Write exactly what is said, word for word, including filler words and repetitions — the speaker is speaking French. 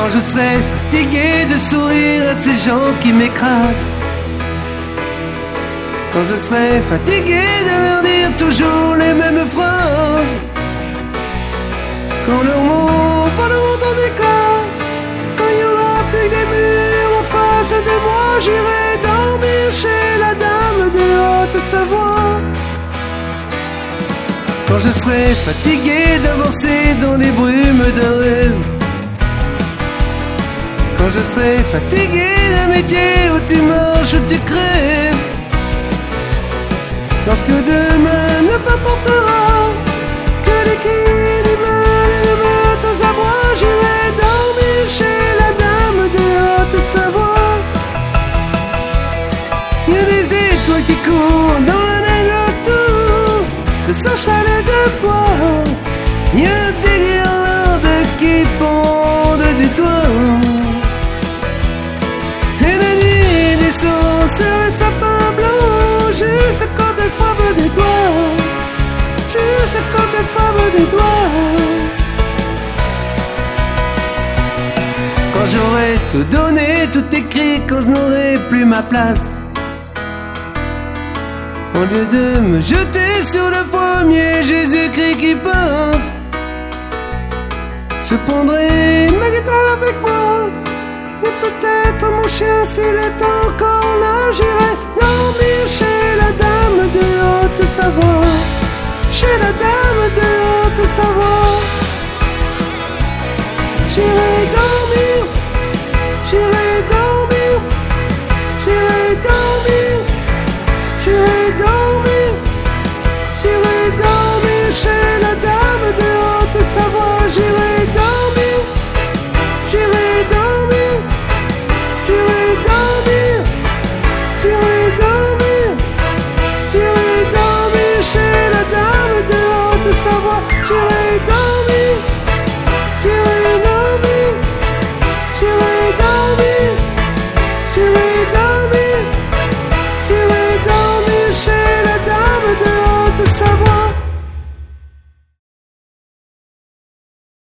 Quand je serai fatigué de sourire à ces gens qui m'écrasent, quand je serai fatigué de leur dire toujours les mêmes phrases, quand leurs mots voleront en éclats, quand il y aura plus que des murs en face de moi, j'irai dormir chez la dame de Haute-Savoie. Quand je serai fatigué d'avancer dans les brumes d'un rêve, quand je serai fatigué d'un métier où tu marches, où tu crèves, lorsque demain ne m'apportera que les cris du mal et le matin à moi, j'irai dormir chez la dame de Haute-Savoie. Il y a des étoiles qui courent dans la neige autour de son chalet de bois. Il y a des guirlandes qui pendent du toit, et la nuit descend sur un sapin blanc, juste quand elle frappe des doigts, juste quand elle frappe des doigts. Quand j'aurai tout donné, tout écrit, quand je n'aurai plus ma place, au lieu de me jeter sur le premier Jésus-Christ qui passe, je prendrai ma guitare avec moi, et peut-être mon chien s'il est encore là, j'irai dormir